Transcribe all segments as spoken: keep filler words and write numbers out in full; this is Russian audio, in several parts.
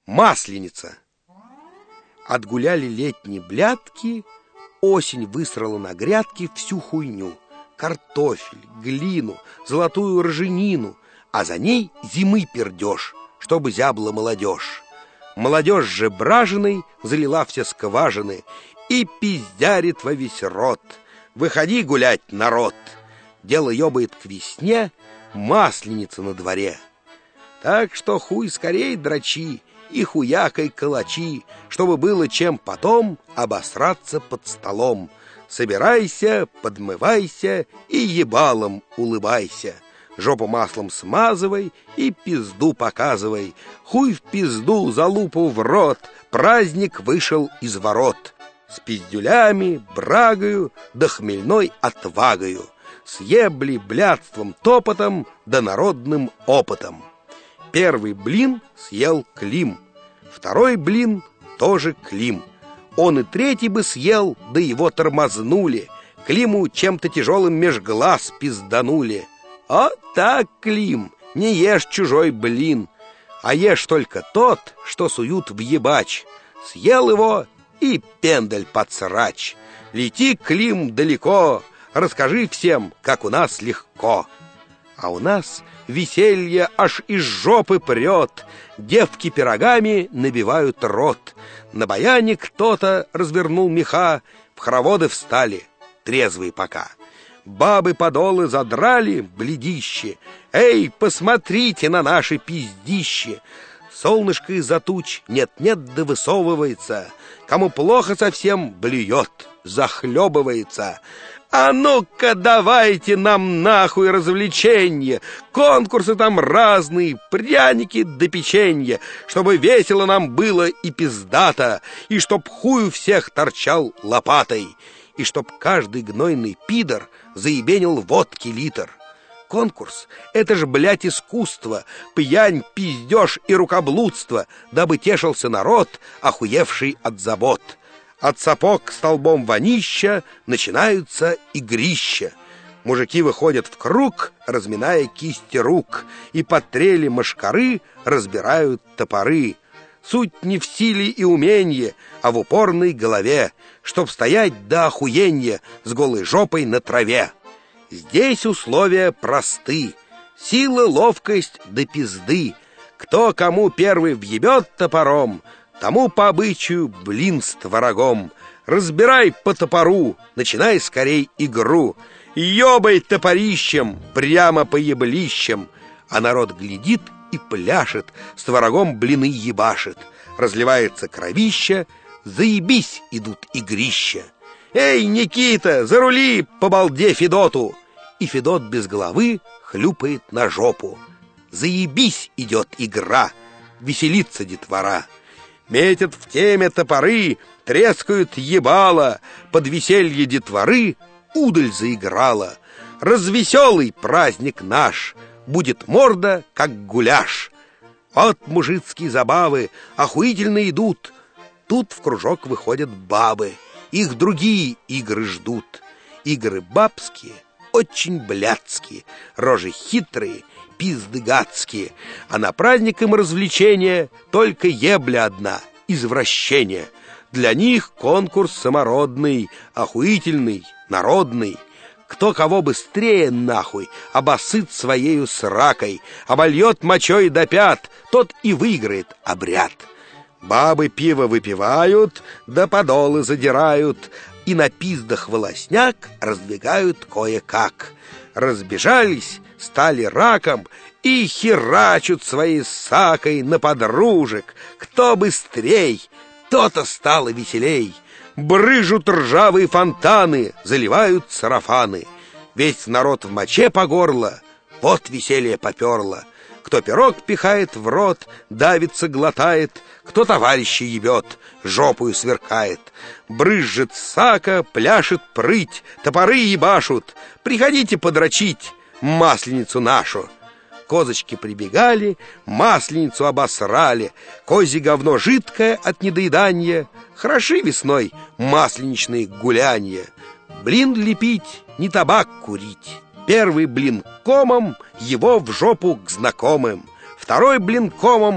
Масленица. Отгуляли летние блядки, осень высрала на грядке всю хуйню: картофель, глину, золотую ржанину, а за ней зимы пердеж, чтобы зябла молодежь. Молодежь же бражиной залила все скважины и пиздярит во весь рот. Выходи гулять, народ! Дело ёбает к весне, масленица на дворе. Так что хуй скорей дрочи и хуякой калачи, чтобы было чем потом обосраться под столом. Собирайся, подмывайся и ебалом улыбайся. Жопу маслом смазывай и пизду показывай. Хуй в пизду, залупу в рот, праздник вышел из ворот. С пиздюлями, брагою, да хмельной отвагою, с ебли, блядством, топотом, да народным опытом. Первый блин съел Клим, второй блин тоже Клим. Он и третий бы съел, да его тормознули. Климу чем-то тяжелым меж глаз пизданули. А так, Клим, не ешь чужой блин, а ешь только тот, что суют в ебач. Съел его и пендель под срач. Лети, Клим, далеко, расскажи всем, как у нас легко. А у нас веселье аж из жопы прет, девки пирогами набивают рот. На баяне кто-то развернул меха, в хороводы встали, трезвые пока. Бабы подолы задрали, бледище. Эй, посмотрите на наши пиздище! Солнышко из-за туч нет-нет да высовывается. Кому плохо совсем, блюет, захлебывается. А ну-ка давайте нам нахуй развлеченье, конкурсы там разные, пряники да печенье, чтобы весело нам было и пиздато, и чтоб хуй у всех торчал лопатой, и чтоб каждый гнойный пидор заебенил водки литр. Конкурс — это ж, блядь, искусство, пьянь, пиздеж и рукоблудство, дабы тешился народ, охуевший от забот. От сапог к столбом вонища начинаются игрища. Мужики выходят в круг, разминая кисти рук, и под трели мошкары разбирают топоры. Суть не в силе и уменье, а в упорной голове, чтоб стоять до охуенья с голой жопой на траве. Здесь условия просты: сила, ловкость да пизды. Кто кому первый въебет топором, тому по обычаю блин с творогом. Разбирай по топору, начинай скорей игру. Ёбай топорищем прямо по еблищам. А народ глядит и пляшет, с творогом блины ебашит. Разливается кровища, заебись идут игрища. Эй, Никита, зарули по балде Федоту! И Федот без головы хлюпает на жопу. Заебись идет игра, веселится детвора. Метят в теме топоры, трескают ебало, под веселье детворы удаль заиграла. Развеселый праздник наш, будет морда, как гуляш. Вот мужицкие забавы охуительно идут. Тут в кружок выходят бабы, их другие игры ждут. Игры бабские, очень блядские, рожи хитрые, пизды гадские. А на праздник им развлечения только ебля одна, извращение. Для них конкурс самородный, охуительный, народный. Кто кого быстрее нахуй обосыт своею сракой, обольет мочой до пят, тот и выиграет обряд. Бабы пиво выпивают, да подолы задирают, и на пиздах волосняк раздвигают кое-как. Разбежались, стали раком и херачут своей сакой на подружек. Кто быстрей, то-то стало веселей. Брыжут ржавые фонтаны, заливают сарафаны. Весь народ в моче по горло, вот веселье поперло. Кто пирог пихает в рот, давится, глотает, кто товарища ебет, жопую сверкает. Брызжет сака, пляшет прыть, топоры ебашут. Приходите подрочить масленицу нашу. Козочки прибегали, масленицу обосрали. Козье говно жидкое от недоедания. Хороши весной масленичные гулянья. Блин лепить, не табак курить. Первый блин комом, его в жопу к знакомым. Второй блин комом,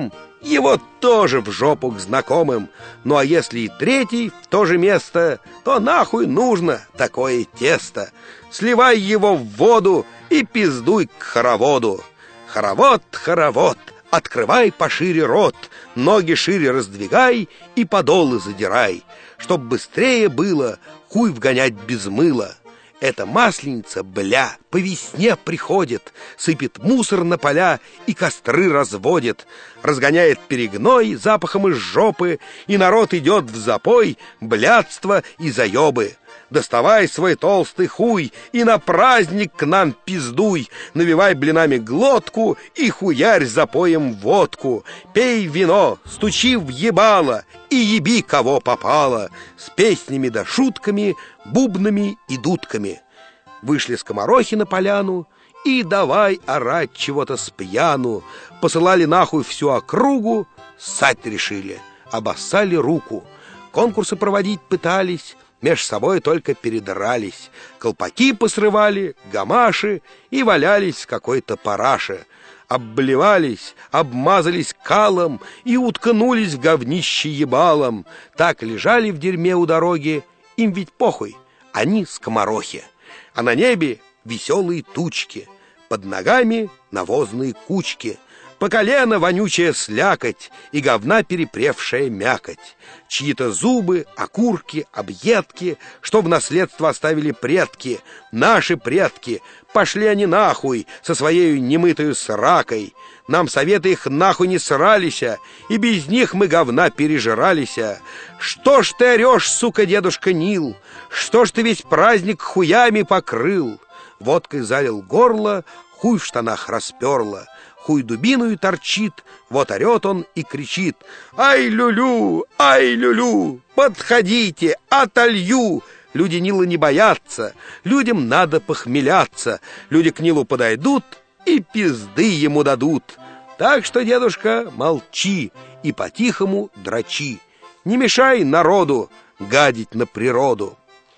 его тоже в жопу к знакомым. Ну а если и третий в то же место, то нахуй нужно такое тесто. Сливай его в воду и пиздуй к хороводу. Хоровод, хоровод, открывай пошире рот, ноги шире раздвигай и подолы задирай, чтоб быстрее было хуй вгонять без мыла. Эта масленица, бля, по весне приходит, сыпет мусор на поля и костры разводит, разгоняет перегной запахом из жопы, и народ идет в запой, блядство и заебы. Доставай свой толстый хуй и на праздник к нам пиздуй, навивай блинами глотку и хуярь запоем водку. Пей вино, стучи в ебало и еби кого попало, с песнями да шутками, бубнами и дудками. Вышли скоморохи на поляну и давай орать чего-то с пьяну. Посылали нахуй всю округу, ссать решили, обоссали руку. Конкурсы проводить пытались, меж собой только передрались, колпаки посрывали, гамаши и валялись в какой-то параше. Обблевались, обмазались калом и уткнулись в говнище ебалом. Так лежали в дерьме у дороги, им ведь похуй, они скоморохи. А на небе веселые тучки, под ногами навозные кучки, по колено вонючая слякоть и говна перепревшая мякоть. Чьи-то зубы, окурки, объедки, что в наследство оставили предки, наши предки. Пошли они нахуй со своей немытою сракой. Нам советы их нахуй не сралися, и без них мы говна пережиралися. Что ж ты орешь, сука, дедушка Нил? Что ж ты весь праздник хуями покрыл? Водкой залил горло, хуй в штанах расперло. Хуй дубиною торчит, вот орет он и кричит: «Ай, люлю! Ай, люлю! Подходите, отолью!» Люди Нила не боятся, людям надо похмеляться. Люди к Нилу подойдут и пизды ему дадут. Так что, дедушка, молчи и по-тихому дрочи. Не мешай народу гадить на природу.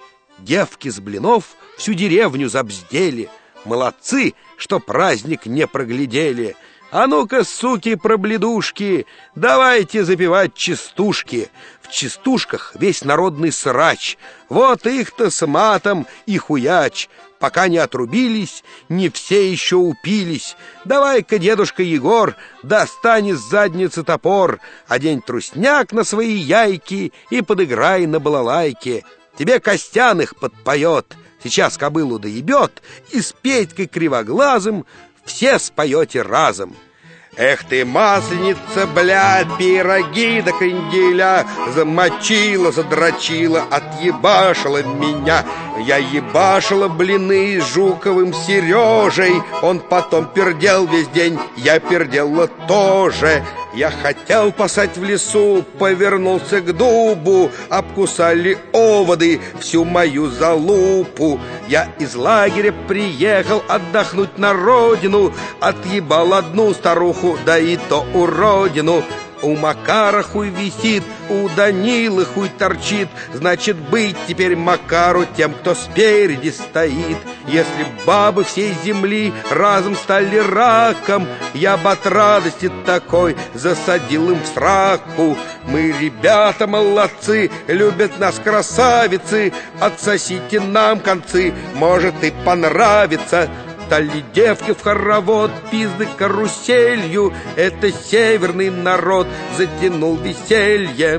Девки с блинов всю деревню забздели. Молодцы, что праздник не проглядели. А ну-ка, суки, пробледушки, давайте запивать частушки. В частушках весь народный срач. Вот их-то с матом и хуяч. Пока не отрубились, не все еще упились. Давай-ка, дедушка Егор, достань из задницы топор, одень трусняк на свои яйки и подыграй на балалайке. Тебе Костяных подпоет, сейчас кобылу доебет, и с Петькой Кривоглазым все споете разом. Эх ты, масленица, блядь, пироги до канделя замочила, задрочила, отъебашила меня. Я ебашила блины с Жуковым Сережей, он потом пердел весь день, я пердела тоже. Я хотел пасать в лесу, повернулся к дубу, обкусали оводы всю мою залупу. Я из лагеря приехал отдохнуть на родину, отъебал одну старуху, да и то уродину. У Макара хуй висит, у Данилы хуй торчит, значит, быть теперь Макару тем, кто спереди стоит. Если бабы всей земли разом стали раком, я бы от радости такой засадил им в сраку. Мы, ребята, молодцы, любят нас красавицы, отсосите нам концы, может и понравится. Стали девки в хоровод, пизды каруселью, это северный народ затянул веселье.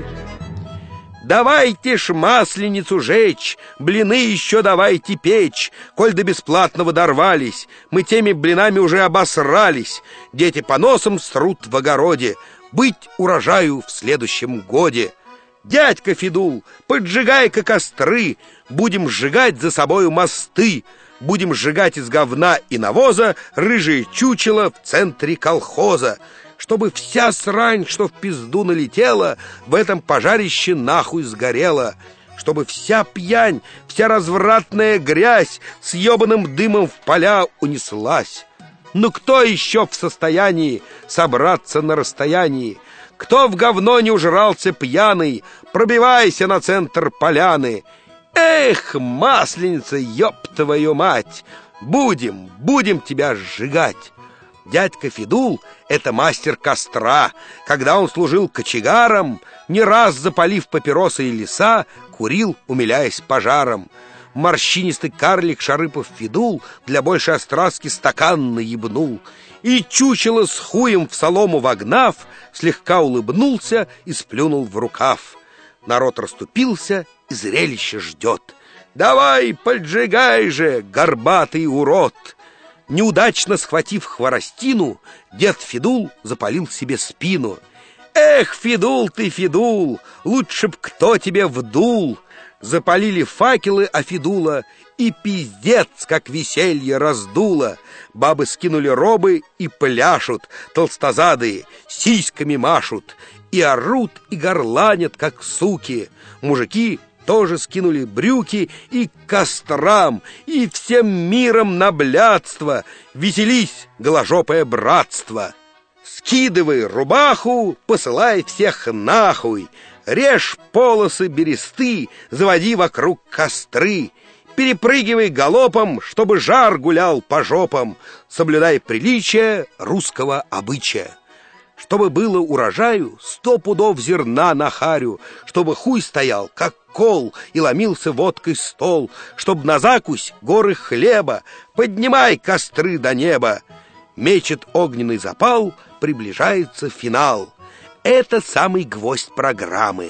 Давайте ж масленицу жечь, блины еще давайте печь, коль до бесплатного дорвались, мы теми блинами уже обосрались. Дети по носам срут в огороде, быть урожаю в следующем годе. Дядька Федул, поджигай-ка костры, будем сжигать за собою мосты. Будем сжигать из говна и навоза рыжие чучело в центре колхоза, чтобы вся срань, что в пизду налетела, в этом пожарище нахуй сгорела, чтобы вся пьянь, вся развратная грязь с ебаным дымом в поля унеслась. Ну кто еще в состоянии собраться на расстоянии? Кто в говно не ужрался пьяный? Пробивайся на центр поляны. Эх, масленица, ёб твою мать! Будем, будем тебя сжигать. Дядька Федул — это мастер костра. Когда он служил кочегаром, не раз запалив папиросы и леса, курил, умиляясь пожаром. Морщинистый карлик Шарыпов Федул для большей остраски стакан наебнул. И чучело с хуем в солому вогнав, слегка улыбнулся и сплюнул в рукав. Народ расступился и зрелище ждет. «Давай, поджигай же, горбатый урод!» Неудачно схватив хворостину, дед Федул запалил себе спину. «Эх, Федул ты, Федул, лучше б кто тебе вдул!» Запалили факелы, а Федула и пиздец, как веселье раздуло. Бабы скинули робы и пляшут, толстозадые сиськами машут, и орут, и горланят, как суки. Мужики тоже скинули брюки и к кострам, и всем миром на блядство. Веселись, голожопое братство! Скидывай рубаху, посылай всех нахуй. Режь полосы бересты, заводи вокруг костры. Перепрыгивай галопом, чтобы жар гулял по жопам. Соблюдай приличие русского обычая. Чтобы было урожаю сто пудов зерна на харю, чтобы хуй стоял, как кол, и ломился водкой стол, чтоб на закусь горы хлеба, поднимай костры до неба. Мечет огненный запал, приближается финал. Это самый гвоздь программы.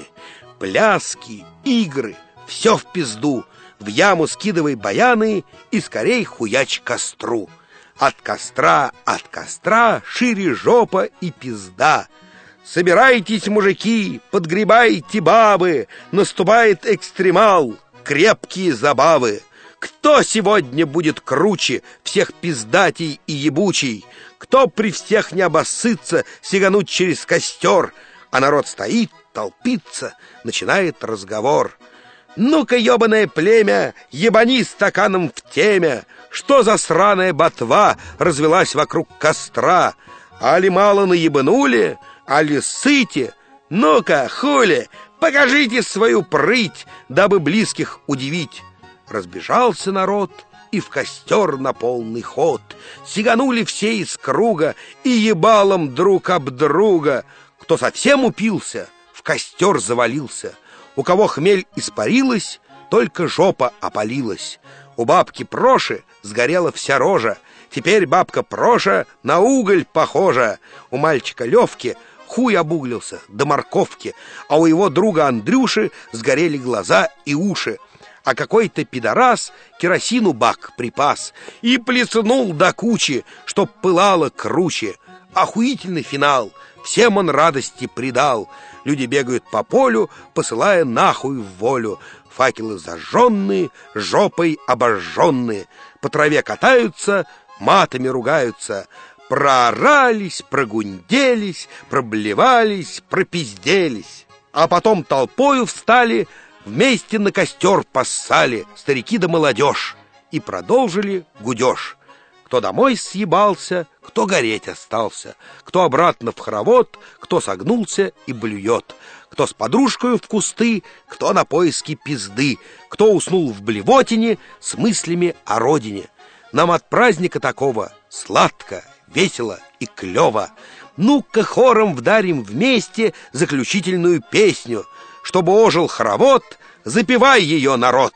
Пляски, игры, все в пизду. В яму скидывай баяны и скорей хуяч костру. От костра, от костра шире жопа и пизда. Собирайтесь, мужики, подгребайте бабы, наступает экстремал, крепкие забавы. Кто сегодня будет круче всех пиздатей и ебучей? Кто при всех не обоссытся сигануть через костер? А народ стоит, толпится, начинает разговор. Ну-ка, ебаное племя, ебани стаканом в темя. Что за сраная ботва развелась вокруг костра? Али мало наебанули, али сыте? Ну-ка, хули, покажите свою прыть, дабы близких удивить. Разбежался народ и в костер на полный ход. Сиганули все из круга и ебалом друг об друга. Кто совсем упился, в костер завалился. У кого хмель испарилась, только жопа опалилась. У бабки Проши сгорела вся рожа. Теперь бабка Проша на уголь похожа. У мальчика Левки хуй обуглился до морковки, а у его друга Андрюши сгорели глаза и уши. А какой-то пидорас керосину бак припас и плеснул до кучи, чтоб пылало круче. Охуительный финал, всем он радости придал. Люди бегают по полю, посылая нахуй в волю. Факелы зажженные, жопой обожженные. По траве катаются, матами ругаются. Проорались, прогунделись, проблевались, пропизделись. А потом толпою встали, вместе на костер поссали старики да молодежь и продолжили гудеж. Кто домой съебался, кто гореть остался, кто обратно в хоровод, кто согнулся и блюет, кто с подружкою в кусты, кто на поиски пизды, кто уснул в блевотине с мыслями о родине. Нам от праздника такого сладко, весело и клево. Ну-ка хором вдарим вместе заключительную песню. Чтобы ожил хоровод, запевай ее, народ.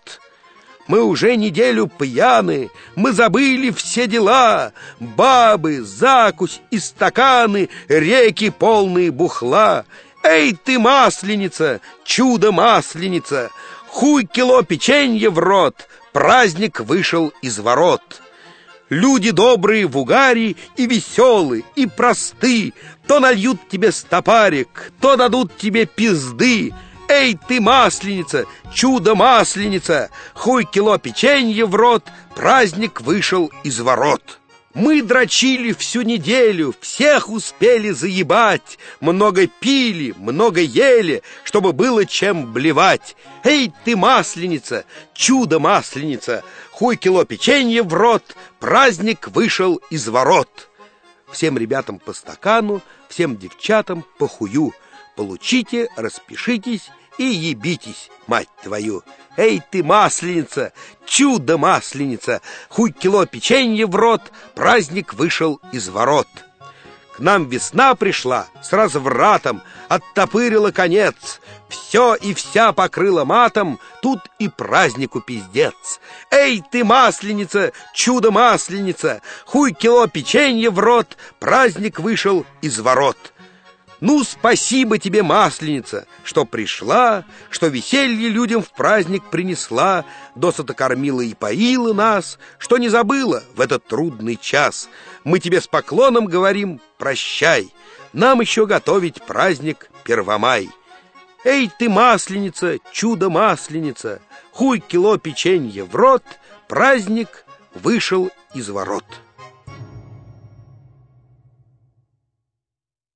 Мы уже неделю пьяны, мы забыли все дела. Бабы, закусь и стаканы, реки полные бухла. Эй ты, масленица, чудо-масленица, хуй кило печенья в рот, праздник вышел из ворот. Люди добрые в угаре и веселые, и просты, то нальют тебе стопарик, то дадут тебе пизды. Эй ты, масленица, чудо-масленица, хуй кило печенья в рот, праздник вышел из ворот. Мы дрочили всю неделю, всех успели заебать, много пили, много ели, чтобы было чем блевать. Эй ты, масленица, чудо-масленица, хуй кило печенья в рот, праздник вышел из ворот. Всем ребятам по стакану, всем девчатам по хую. Получите, распишитесь и ебитесь, мать твою. Эй ты, масленица, чудо-масленица, хуй кило печенья в рот, праздник вышел из ворот. К нам весна пришла с развратом, оттопырила конец, все и вся покрыла матом, тут и празднику пиздец. Эй ты, масленица, чудо-масленица, хуй кило печенья в рот, праздник вышел из ворот. Ну, спасибо тебе, масленица, что пришла, что веселье людям в праздник принесла, досыта кормила и поила нас, что не забыла в этот трудный час. Мы тебе с поклоном говорим прощай, нам еще готовить праздник Первомай. Эй ты, масленица, чудо-масленица, хуй кило печенья в рот, праздник вышел из ворот.